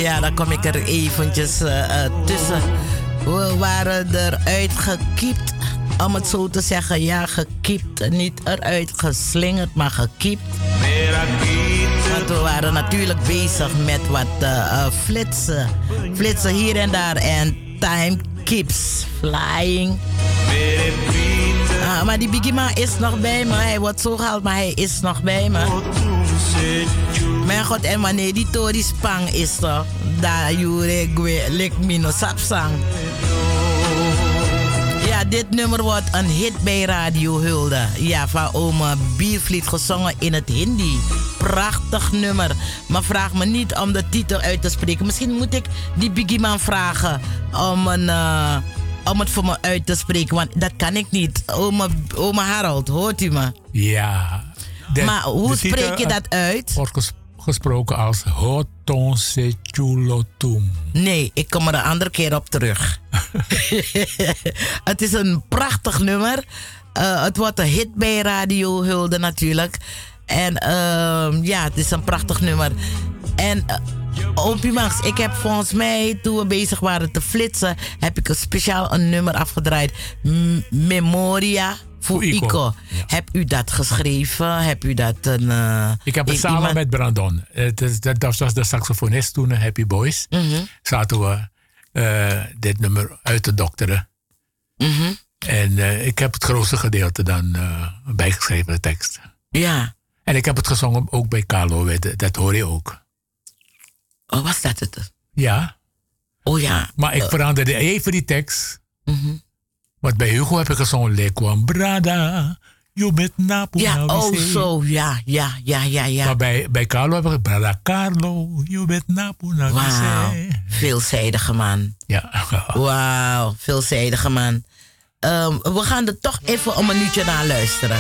Ja, dan kom ik er eventjes tussen. We waren eruit gekiept. Om het zo te zeggen, ja, gekiept. Niet eruit geslingerd, maar gekiept. Want we waren natuurlijk bezig met wat flitsen. Flitsen hier en daar. En time keeps flying. Maar die Biggie Man is nog bij me. Hij wordt zo gehaald, maar hij is nog bij me. Mijn god, en wanneer die Tori Spang is toch? Daar jure lik mino sapsang. Ja, dit nummer wordt een hit bij Radio Hulde. Ja, van oma Biervliet gezongen in het Hindi. Prachtig nummer. Maar vraag me niet om de titel uit te spreken. Misschien moet ik die Biggie Man vragen om het voor me uit te spreken. Want dat kan ik niet. Oma Harold, hoort u me? Ja. Maar hoe spreek je dat uit? Wordt gesproken als Hotonse Chulotum. Nee, ik kom er een andere keer op terug. Het is een prachtig nummer. Het wordt een hit bij Radio Hulde natuurlijk. En ja, het is een prachtig nummer. En Opie Max, ik heb volgens mij, toen we bezig waren te flitsen, heb ik speciaal een nummer afgedraaid. Memoria voor Ico. Ja. Heb u dat geschreven? Heb u dat ik heb het samen met Brandon. Dat was de saxofonist toen, Happy Boys. Zaten we dit nummer uit te dokteren. En ik heb het grootste gedeelte dan bijgeschreven, de tekst. Ja. En ik heb het gezongen ook bij Carlo, dat hoor je ook. Oh, was dat het? Ja. Oh ja. Maar ik veranderde even die tekst. Want bij Hugo heb ik gezongen Lekwam Brada, je bent Napo. Ja, oh zo, ja. Maar bij Carlo heb ik Brada Carlo, je bent Napo. Wauw, veelzijdige man. Ja. Wauw, veelzijdige man. We gaan er toch even een minuutje naar luisteren.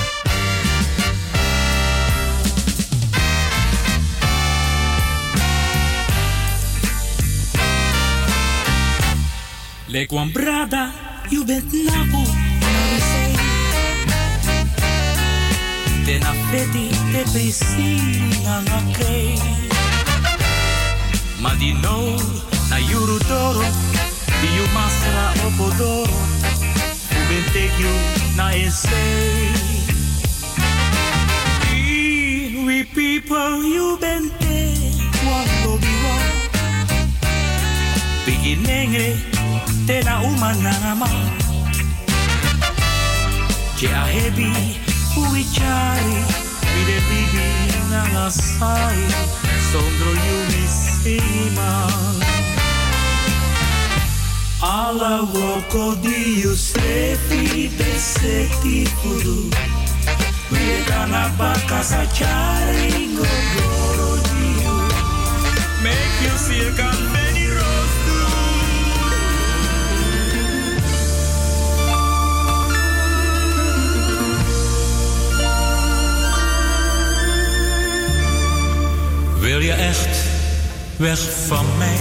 Lekwam Brada, you bent Napo. Tena feti te pesi na ngakei. Madino na yurudoro, biu masra opodoro. You bent take you na essay. We people, you bent wando biwa. Beginning tena umanama che a hebi uichari vide bibi na lasai sondro yumi sima ala woko di usefi beseti kudu Viega na baka sa chari ngogoro di you make you see a many rose Wil je echt weg van mij?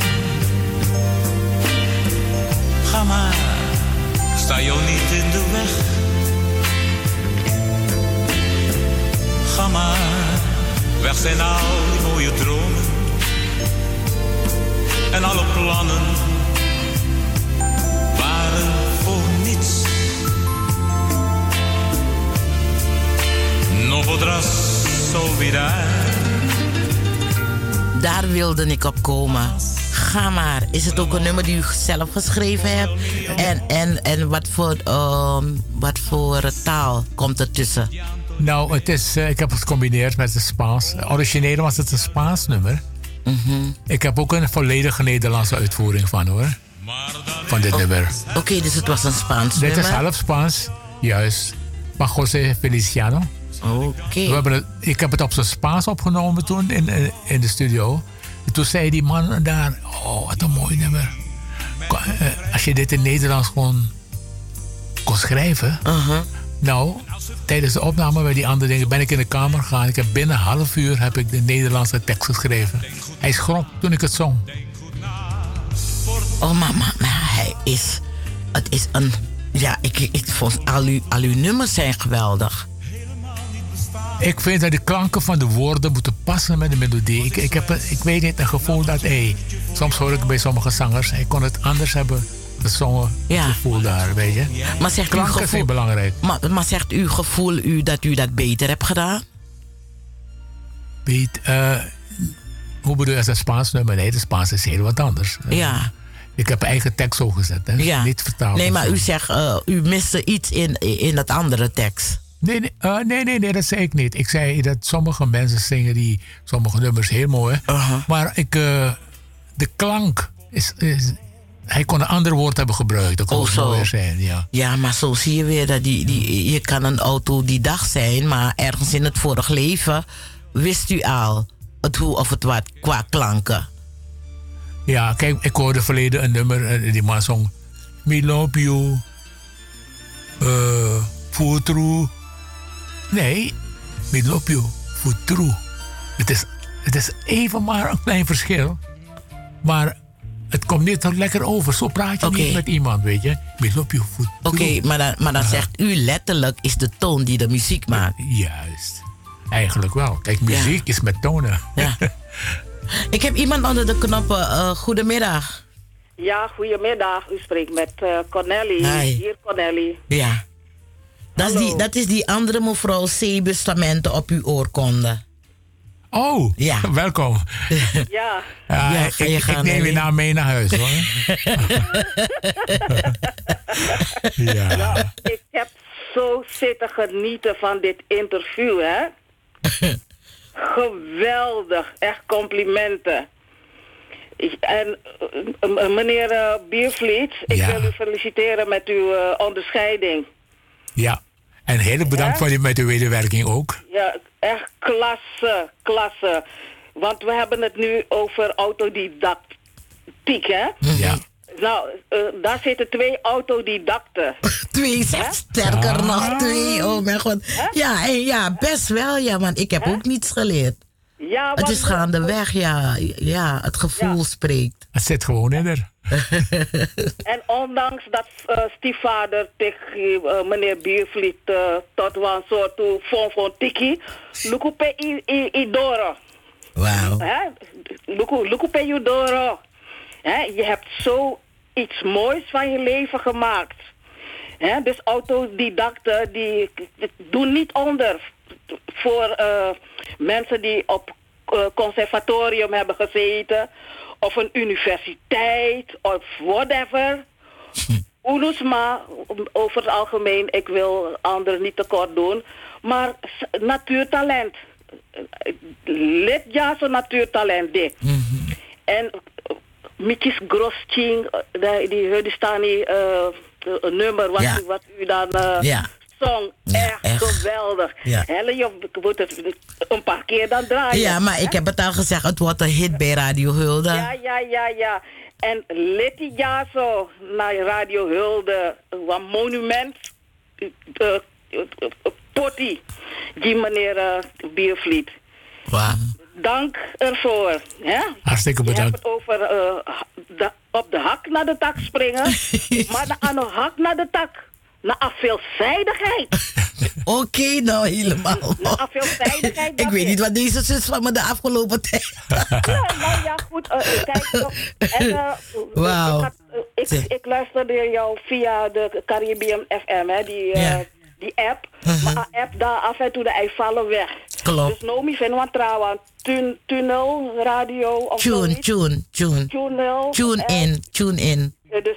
Ga maar, sta jou niet in de weg. Ga maar, weg zijn al die mooie dromen. En alle plannen waren voor niets. No podrás olvidar. Daar wilde ik op komen. Ga maar. Is het ook een nummer die u zelf geschreven hebt? En wat voor taal komt er tussen? Nou, ik heb het gecombineerd met het Spaans. Origineel was het een Spaans nummer. Ik heb ook een volledige Nederlandse uitvoering van, hoor. Van dit nummer. Oké, dus het was een Spaans nummer? Dit is half Spaans, juist. Van José Feliciano. Oké. Ik heb het op zijn Spaans opgenomen toen in de studio. En toen zei die man daar, oh, wat een mooi nummer. Als je dit in Nederlands gewoon kon schrijven. Nou, tijdens de opname bij die andere dingen ben ik in de kamer gegaan. Ik heb binnen een half uur heb ik de Nederlandse tekst geschreven. Hij schrok toen ik het zong. Oh, maar hij is... Het is een... Ja, ik vond al uw nummers zijn geweldig. Ik vind dat de klanken van de woorden moeten passen met de melodie. Ik weet niet, een gevoel dat... soms hoor ik bij sommige zangers... hij kon het anders hebben gezongen. Ja. Het gevoel daar, weet je. Maar zegt klanken zijn belangrijk. Maar zegt uw gevoel dat u dat beter hebt gedaan? Hoe bedoel je, als een Spaans nummer? Nee, de Spaans is heel wat anders. Ja. Ik heb eigen tekst zo gezet, hè? Ja. Niet vertaald. Nee, maar u zegt, u miste iets in dat andere tekst. Nee, dat zei ik niet. Ik zei dat sommige mensen zingen die sommige nummers heel mooi. Maar de klank is... Hij kon een ander woord hebben gebruikt. Dat kon mooier zijn, ja. Ja, maar zo zie je weer dat je kan een autodidact zijn, maar ergens in het vorige leven wist u al het hoe of het wat qua klanken. Ja, kijk, ik hoorde verleden een nummer, die man zong... Me love you, Futru. Nee, me love you, Futru. Het is even maar een klein verschil. Maar het komt niet lekker over. Zo praat je niet met iemand, weet je. Me love you, Futru. Oké, maar dan zegt u letterlijk is de toon die de muziek maakt. Juist. Eigenlijk wel. Kijk, muziek is met tonen. Ja. Ik heb iemand onder de knoppen. Goedemiddag. Ja, goedemiddag. U spreekt met Cornelie. Hi. Hier, Cornelie. Ja. Dat is die andere mevrouw C-bustamenten op uw oorkonde. Oh, ja. Welkom. Ja. Ik neem je naam mee naar huis, hoor. Ja. Nou, ik heb zo zitten genieten van dit interview, hè. Geweldig, echt complimenten. En meneer Biervliet, ik wil u feliciteren met uw onderscheiding. Ja, en heel bedankt voor met uw medewerking ook. Ja, echt klasse. Want we hebben het nu over autodidactiek, hè? Ja. Nou, daar zitten 2 autodidacten. 2, sterker nog 2. Oh mijn god. Ja, best wel, ja, want ik heb ook niets geleerd. Ja, het is gaandeweg, ja, het gevoel spreekt. Het zit gewoon in er. En ondanks dat stiefvader tegen meneer Biervliet tot wel een soort van tiki, lukupe i doro. Wauw. Lukupe i doro. Je hebt zo iets moois van je leven gemaakt. Dus autodidacten die doen niet onder voor mensen die op conservatorium hebben gezeten of een universiteit of whatever. Unusma, over het algemeen, ik wil anderen niet tekort doen, maar natuurtalent. Let ja zo'n natuurtalent dit. En Mikis Grosching, die staan niet een nummer wat u dan zong. Echt geweldig. Ja. Helle, je moet het een paar keer dan draaien. Ja, maar ik heb het al gezegd, het wordt een hit bij Radio Hulde. Ja. En Letty Jaso naar Radio Hulde, een monument, potty, die meneer Biervliet. Wauw. Dank ervoor. Hè? Hartstikke bedankt. Je hebt het over op de hak naar de tak springen, maar aan de hak naar de tak. Naar veelzijdigheid. Oké, nou helemaal. Naar veelzijdigheid. Ik weet niet wat deze zus van me de afgelopen tijd. Ja, goed. Kijk, wauw. Ik luisterde jou via de Caribbean FM, hè, die app. Maar de app daar af en toe de vallen weg. Klopt. Dus Nomi vindt wat trouwens. Tunnel radio of Tune in. Dus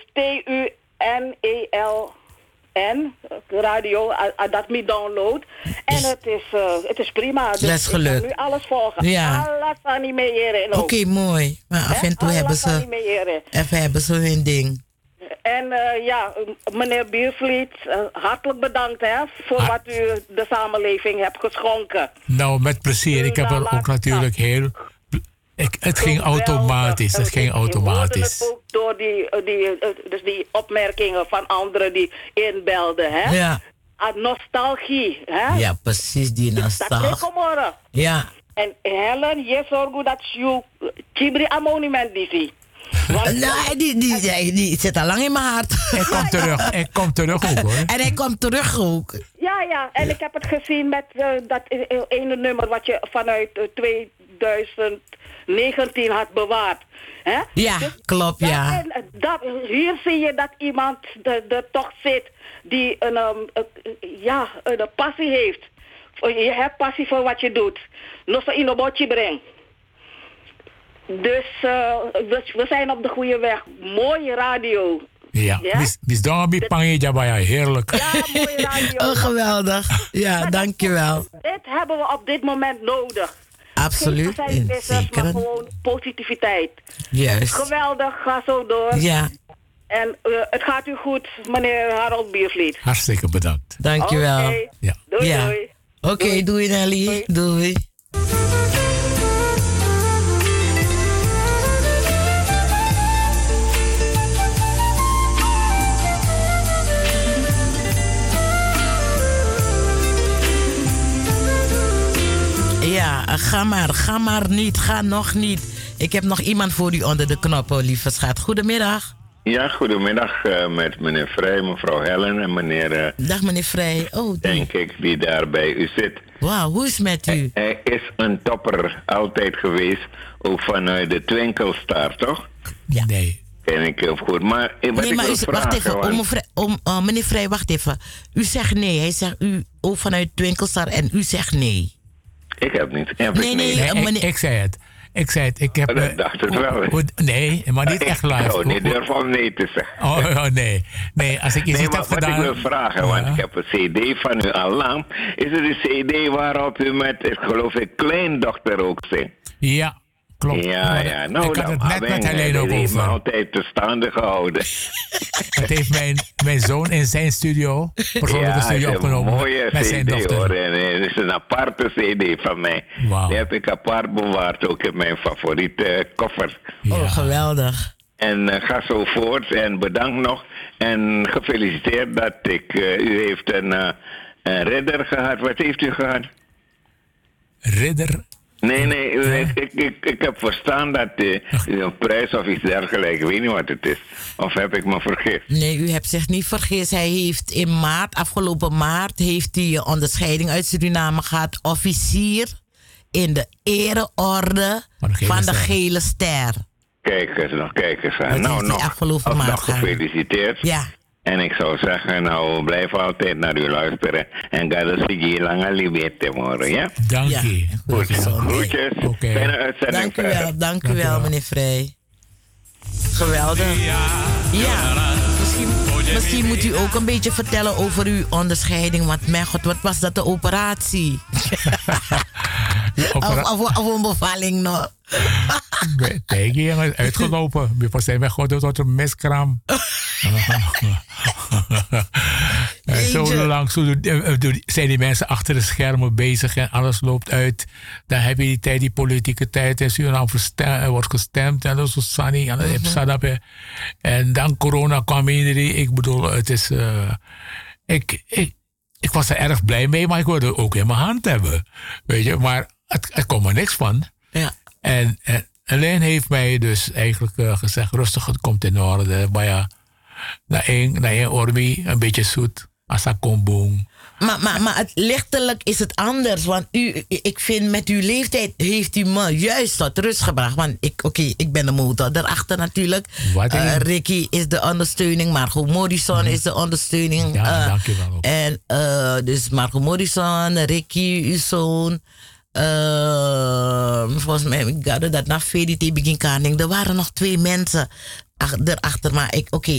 TUNELN radio, dat me download. En het is prima. Dus dat is gelukt. Ik kan nu alles volgen. Ja. Alles animeren. Oké, mooi. Maar af en toe hebben ze hun ding. En meneer Biervliet, hartelijk bedankt voor wat u de samenleving hebt geschonken. Nou, met plezier. Ik heb er ook natuurlijk heel... Het ging automatisch. Het ging automatisch. Het ook door die opmerkingen van anderen die inbelden, hè? Ja. Nostalgie, hè? Ja, precies, die nostalgie. Ja. En Helen, je zorgt dat je Chibri een monument die. Want, Die zit al lang in mijn hart. Hij komt terug ook hoor. En hij komt terug ook. ja, en ik heb het gezien met dat ene nummer wat je vanuit 2019 had bewaard. Hè? Ja, Dus klopt, ja. En hier zie je dat iemand er toch zit die een passie heeft. Je hebt passie voor wat je doet. Nog zo in een botje brengt. Dus we zijn op de goede weg. Mooie radio. Ja, mis Dongabi Panje Jabaya, heerlijk. Ja, mooie radio. Geweldig. Ja, dankjewel. Dit hebben we op dit moment nodig. Absoluut. Geen zeker. Maar gewoon positiviteit. Juist. Geweldig, ga zo door. Ja. En het gaat u goed, meneer Harold Biervliet. Hartstikke bedankt. Dankjewel. Okay. Ja. Doei, Ja. doei. Oké, doei Nelly. Doei. Ja, ga maar niet, ga nog niet. Ik heb nog iemand voor u onder de knoppen, lieve schat. Goedemiddag. Ja, goedemiddag met meneer Vrij, mevrouw Helen en meneer... Dag meneer Vrij. Denk ik, die daar bij u zit. Wauw, hoe is het met u? Hij is een topper, altijd geweest. Ook vanuit de Twinkelstar, toch? Ja. Nee. Ken ik heel goed. Maar wacht even. Meneer Vrij, wacht even. U zegt nee. Hij zegt u ook vanuit Twinkelstar en u zegt nee. Ik heb niet. Ik zei het. Ik heb... dat dacht ik wel. Nee, maar niet echt live. Oh, nee, durf al nee te zeggen. Oh, nee. Nee, als ik iets niet heb gedaan... Wat ik wil vragen, want ik heb een cd van u al lang. Is het een cd waarop u met, ik geloof ik, kleindochter ook zingt? Ja, klopt. Ja. Nou, ik had het net met Helene ook over. heeft me altijd te staande gehouden. Het heeft mijn zoon in zijn studio, persoonlijke studio opgenomen. Mooie met zijn CD, dochter. Hoor. En het is een aparte cd van mij. Wow. Die heb ik apart bewaard, ook in mijn favoriete koffer. Ja. Oh, geweldig. En ga zo voort en bedankt nog. En gefeliciteerd dat u heeft een ridder gehad. Wat heeft u gehad? Ridder? Nee, ik heb verstaan dat u een prijs of iets dergelijks, ik weet niet wat het is. Of heb ik me vergist? Nee, u hebt zich niet vergist. Hij heeft in afgelopen maart, heeft hij een onderscheiding uit Suriname gehad. Officier in de ereorde van de Gele Ster. Kijk eens. Dat Nou, afgelopen maart gefeliciteerd. Ja. En ik zou zeggen, nou, blijf altijd naar u luisteren. En ga dus je lange liefde morgen, ja? Dank je. Goed, groetjes. Okay. Fijne uitzending. Dank u wel, meneer Vrij. Geweldig. Ja, misschien moet u ook een beetje vertellen over uw onderscheiding. Want mijn god, wat was dat, de operatie? Of een bevalling nog? Nee, ik ben uitgelopen. We zijn weggegaan tot een miskram. Zo lang zijn die mensen achter de schermen bezig en alles loopt uit. Dan heb je die tijd, die politieke tijd. En Suriname wordt gestemd en dat is Sani. En dan corona kwam in. Ik bedoel, het is... Ik was er erg blij mee, maar ik wilde het ook in mijn hand hebben. Weet je, maar het komt er niks van. Ja. En Helene heeft mij dus eigenlijk gezegd, rustig, het komt in orde. Maar ja, na één ormi, een beetje zoet, asakomboom. Maar het lichtelijk is het anders. Want ik vind met uw leeftijd heeft u me juist tot rust gebracht. Want ik ben de motor daarachter natuurlijk. Ricky is de ondersteuning. Margot Morrison is de ondersteuning. Ja, dankjewel ook. En dus Margot Morrison, Ricky, uw zoon. Volgens mij, ik had dat na VDT begin kaning. Er waren nog 2 mensen erachter. Maar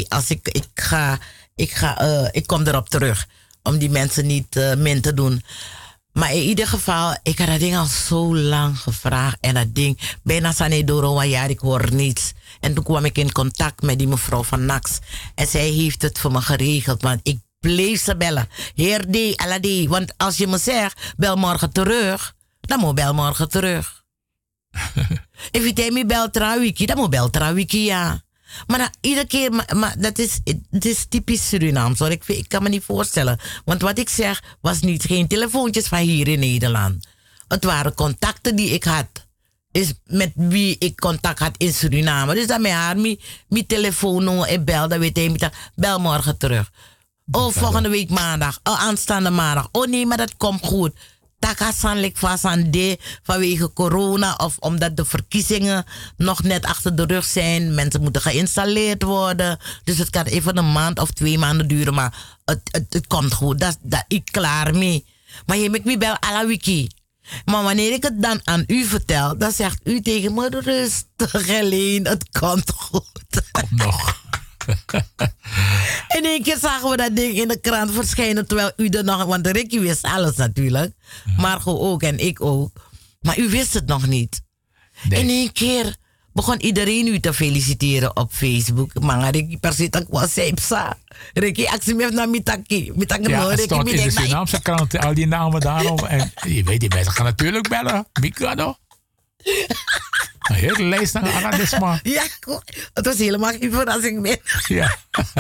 ik kom erop terug. Om die mensen niet min te doen. Maar in ieder geval, ik had dat ding al zo lang gevraagd. En dat ding, bijna Sane Doro een jaar, ik hoor niets. En toen kwam ik in contact met die mevrouw van Nax. En zij heeft het voor me geregeld. Want ik bleef ze bellen. Heer D, Aladi. Want als je me zegt, bel morgen terug. Dan moet bel morgen terug. If je tegen me belt trouwwiki, dan moet bel trouwwiki, ja. Maar iedere keer, maar het is typisch Surinaams hoor. Ik kan me niet voorstellen. Want wat ik zeg, was geen telefoontjes van hier in Nederland. Het waren contacten die ik had is met wie ik contact had in Suriname. Dus dan met haar, mijn telefoon en bel, dan weet hij, bel morgen terug. Oh, volgende week maandag. Oh, aanstaande maandag. Oh nee, maar dat komt goed. Takasan ligt vast aan de vanwege corona of omdat de verkiezingen nog net achter de rug zijn. Mensen moeten geïnstalleerd worden. Dus het kan even een maand of 2 maanden duren, maar het komt goed. Dat ik klaar mee. Maar je maakt me bel alla wiki. Maar wanneer ik het dan aan u vertel, dan zegt u tegen me rustig, Helene, het komt goed. Kom nog. In één keer zagen we dat ding in de krant verschijnen terwijl u er nog... Want Ricky wist alles natuurlijk. Margot ook en ik ook. Maar u wist het nog niet. Nee. In één keer begon iedereen u te feliciteren op Facebook. Maar Ricky persit was sepsa. Ricky actie heeft naar Mitaki. Ja, het stond in de Surinaamse krant al die namen daarom. En je weet, die mensen gaan natuurlijk bellen. Mikado. Een hele lijst aan Aradisma. Ja, het was helemaal geen verrassing meer. Ja.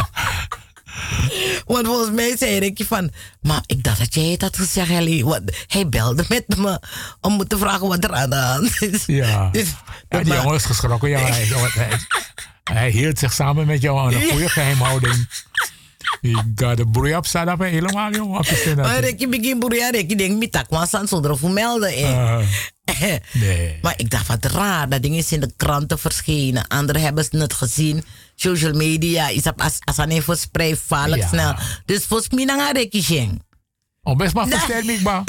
Want volgens mij zei Ricky van... Maar ik dacht dat jij het had gezegd, Helene. Want hij belde met me om me te vragen wat er aan de hand is. Ja, ja die jongen is geschrokken. Ja, hij hield zich samen met jou aan een goede geheimhouding. Ik ga de broei op staan op helemaal, jongen. Maar Ricky begint broeien. Ricky denkt, mitak was aan zonder voor melden. Nee. Maar ik dacht, wat raar. Dat ding is in de kranten verschenen. Anderen hebben het gezien. Social media is op als een verspreid vaarlijk snel. Dus volgens mij naar Ricky ging. Oh, best maar verstel me, man.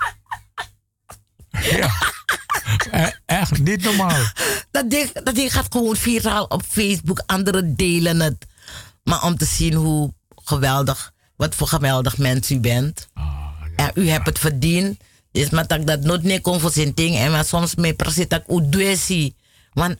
Ja. Echt niet normaal. Dat ding gaat gewoon viraal op Facebook. Anderen delen het. Maar om te zien hoe geweldig, wat voor geweldig mens u bent. Ja, u hebt het verdiend. Dus maar dat nooit niet kon voor zijn ding. En maar soms mee precies dat u doet. Want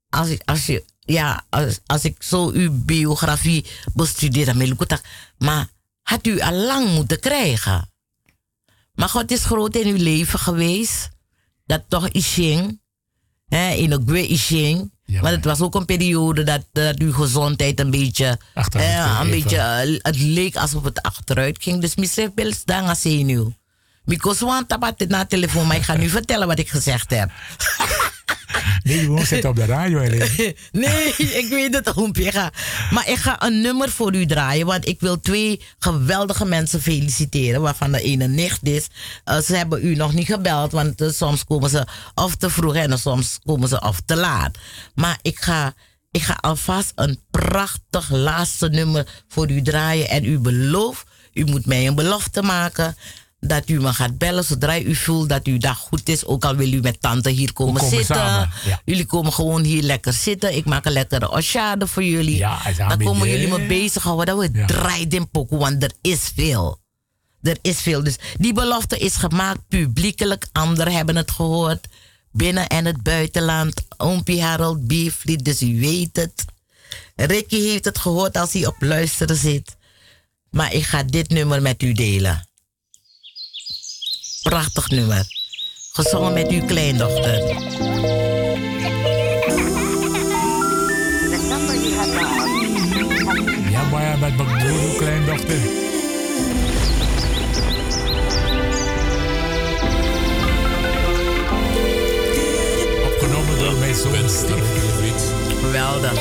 als ik zo uw biografie bestudeer, dan wil ik het. Maar had u al lang moeten krijgen. Maar God is groot in uw leven geweest. Dat toch is ging. In de gwe is ging. Ja, maar het was ook een periode dat uw gezondheid een beetje... het leek alsof het achteruit ging. Dus misschien wil ik dan gaan zien nu. Because want tabat na telefoon, maar ik ga nu vertellen wat ik gezegd heb. Nee, je moet zitten op de radio. Nee, ik weet het, Oompje. Maar ik ga een nummer voor u draaien, want ik wil 2 geweldige mensen feliciteren, waarvan de ene nicht is. Ze hebben u nog niet gebeld, want soms komen ze of te vroeg en soms komen ze of te laat. Maar ik ga alvast een prachtig laatste nummer voor u draaien en u belooft, u moet mij een belofte maken dat u me gaat bellen zodra u voelt dat uw dag goed is. Ook al wil u met tante hier komen zitten. Ja. Jullie komen gewoon hier lekker zitten. Ik maak een lekkere oshade voor jullie. Ja, dan komen jullie me bezighouden dat we draaien in pokoe. Want er is veel. Er is veel. Dus die belofte is gemaakt publiekelijk. Anderen hebben het gehoord. Binnen en het buitenland. Oompie Harold Beefleet. Dus u weet het. Ricky heeft het gehoord als hij op luisteren zit. Maar ik ga dit nummer met u delen. Prachtig nummer. Gezongen met uw kleindochter. Ja, maar ja, met mijn broer, kleindochter. Opgenomen door mijn zoon Steve. Geweldig.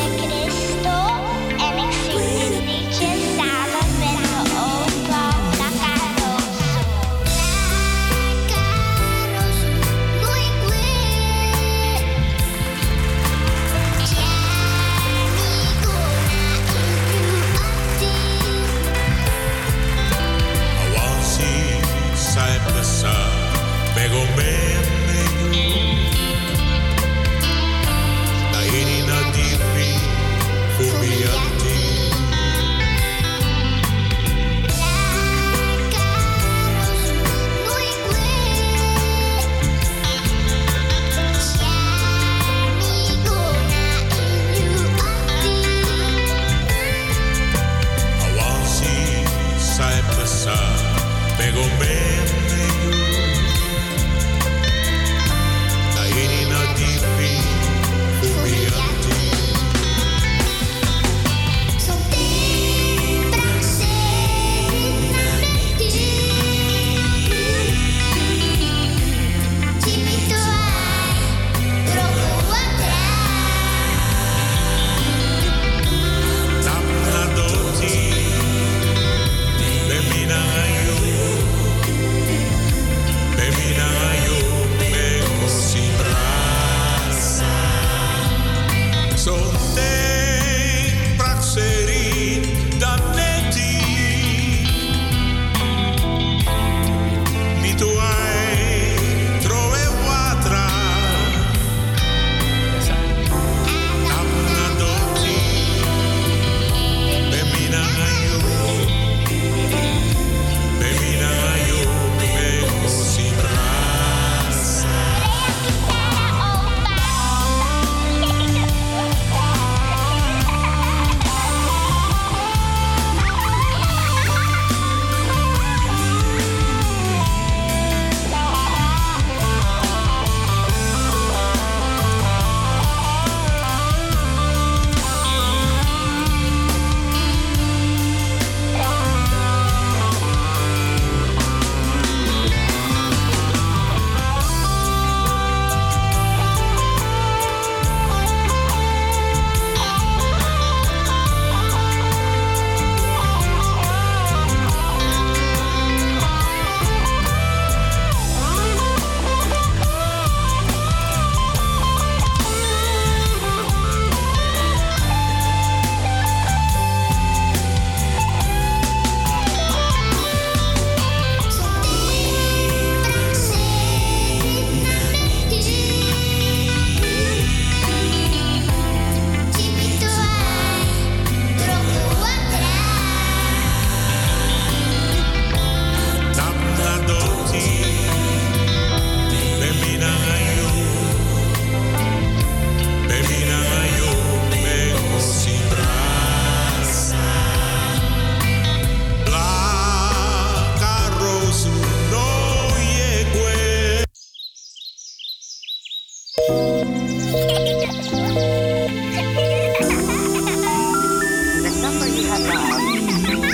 Begomene, na ini na dipi.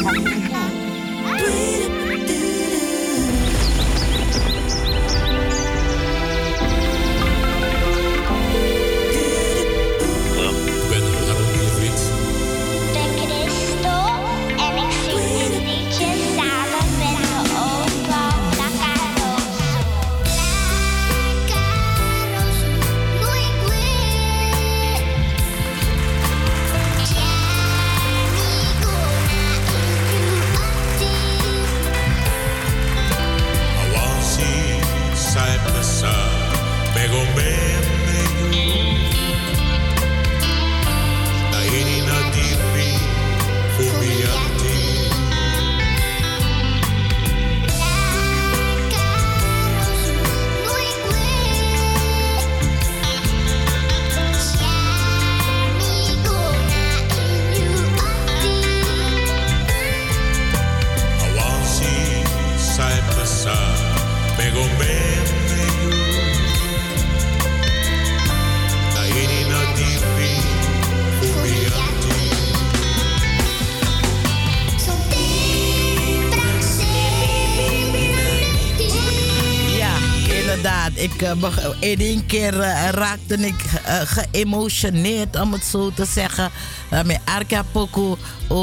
In één keer raakte ik geëmotioneerd, om het zo te zeggen. Met Arka Poku,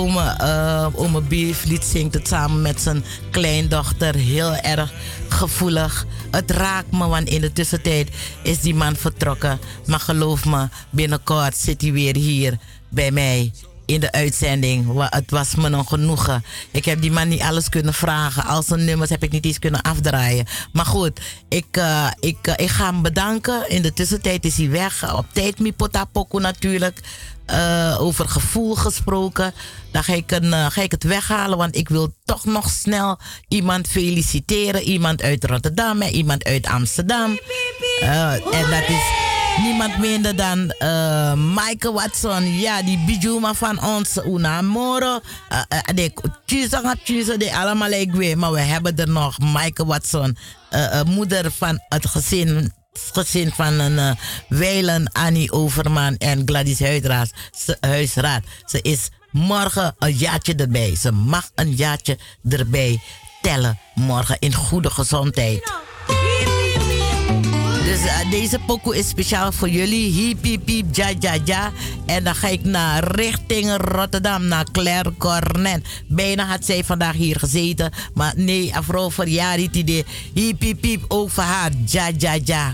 ome Beeflied zingt het samen met zijn kleindochter. Heel erg gevoelig. Het raakt me, want in de tussentijd is die man vertrokken. Maar geloof me, binnenkort zit hij weer hier bij mij in de uitzending. Het was me een genoegen. Ik heb die man niet alles kunnen vragen. Al zijn nummers heb ik niet eens kunnen afdraaien. Maar goed, ik ga hem bedanken. In de tussentijd is hij weg. Op tijd mi potapoku natuurlijk. Over gevoel gesproken. Dan ga ik het weghalen. Want ik wil toch nog snel iemand feliciteren. Iemand uit Rotterdam en iemand uit Amsterdam. En dat is niemand minder dan Michael Watson. Ja, die bijuma van ons. Una Moro. De allemaal like. Maar we hebben er nog Michael Watson. Moeder van het gezin van een Weilen, Annie Overman en Gladys Huisraad. Ze is morgen een jaartje erbij. Ze mag een jaartje erbij tellen morgen in goede gezondheid. Dus deze pokoe is speciaal voor jullie. Hiep, hiep, hiep, ja, ja, ja. En dan ga ik naar richting Rotterdam, naar Claire Cornet. Bijna had zij vandaag hier gezeten. Maar nee, afro verjaardag idee. Hiep, hiep, hiep, over haar. Ja, ja, ja.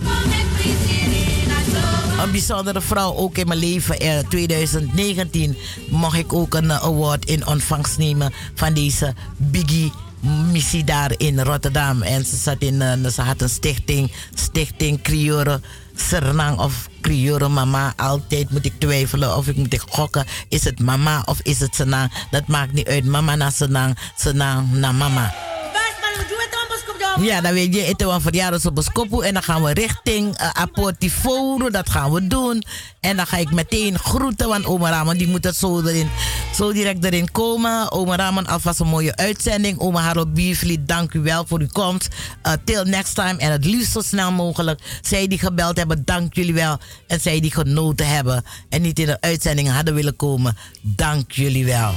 Een bijzondere vrouw ook in mijn leven. In 2019 mocht ik ook een award in ontvangst nemen van deze Biggie missie daar in Rotterdam. En ze had een stichting Criore Sernang of Criore Mama. Altijd moet ik twijfelen of ik moet gokken. Is het mama of is het Senang? Dat maakt niet uit. Mama na Senang, Senang na mama. Ja, dan weet je, het is een verjaardag op Boskopu. En dan gaan we richting Apotiforo. Dat gaan we doen. En dan ga ik meteen groeten, want oma Raman die moet het zo direct erin komen. Oma Raman, alvast een mooie uitzending. Oma Harold Beeflied, dank u wel voor uw komst. Till next time. En het liefst zo snel mogelijk. Zij die gebeld hebben, dank jullie wel. En zij die genoten hebben en niet in de uitzending hadden willen komen, dank jullie wel.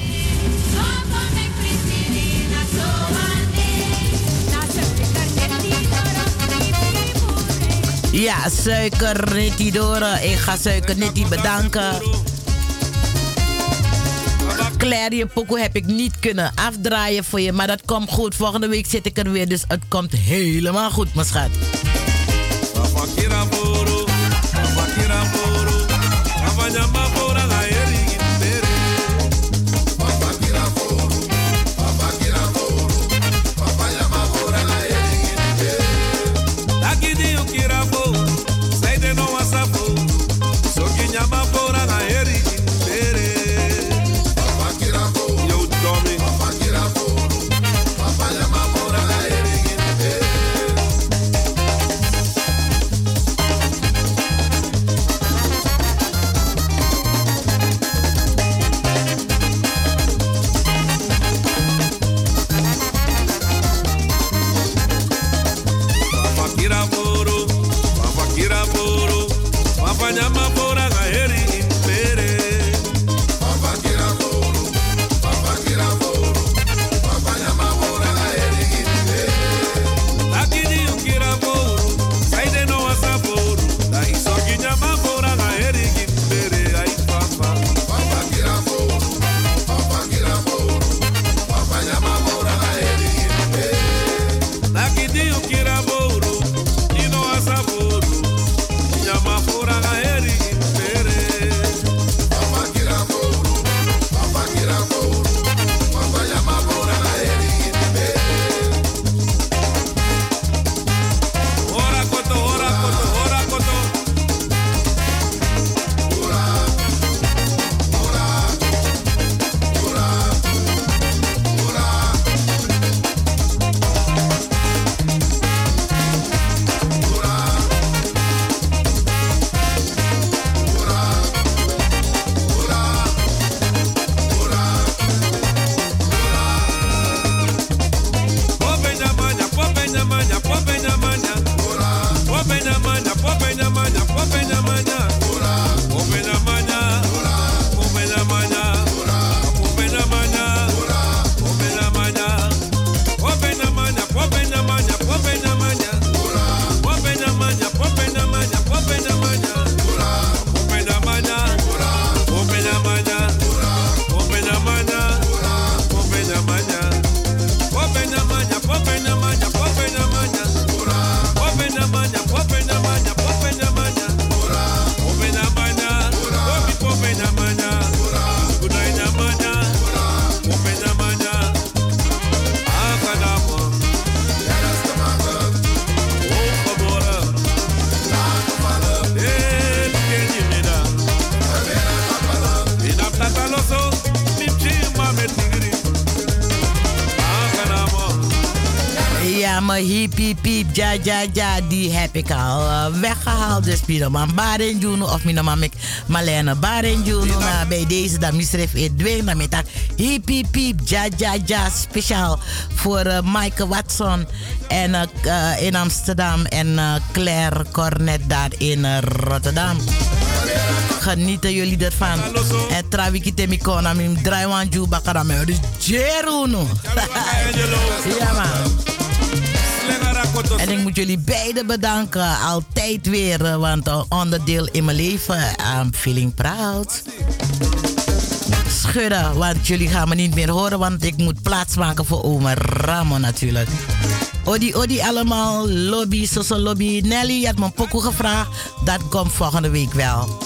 Ja, Suiker Nitty Dore. Ik ga Suiker Nitty bedanken. Claire, je pokoe heb ik niet kunnen afdraaien voor je. Maar dat komt goed. Volgende week zit ik er weer. Dus het komt helemaal goed, mijn schat. Hiep Hiep Hiep Ja Ja Ja, die heb ik al weggehaald. Dus Pinoman Baren Juno of Minoman Marlene Baren Juno. Maar bij deze dan misref Edwin. Dan met dat Hiep Hiep Hiep Ja Ja Ja. Speciaal voor Maaike Watson en, in Amsterdam. En Claire Cornet daar in Rotterdam. Genieten jullie ervan. En Trawiki Temikona, mijn draaiwan Ju Bakarame. Dus Jeruno. Ja man. En ik moet jullie beiden bedanken. Altijd weer. Want onderdeel in mijn leven. I'm feeling proud. Schudden. Want jullie gaan me niet meer horen. Want ik moet plaatsmaken voor oma Ramon natuurlijk. Odi allemaal. Lobby, Soso Lobby. Nelly had me pokoe gevraagd. Dat komt volgende week wel.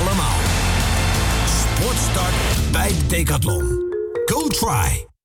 allemaal. Sportstart bij Decathlon. Go Try.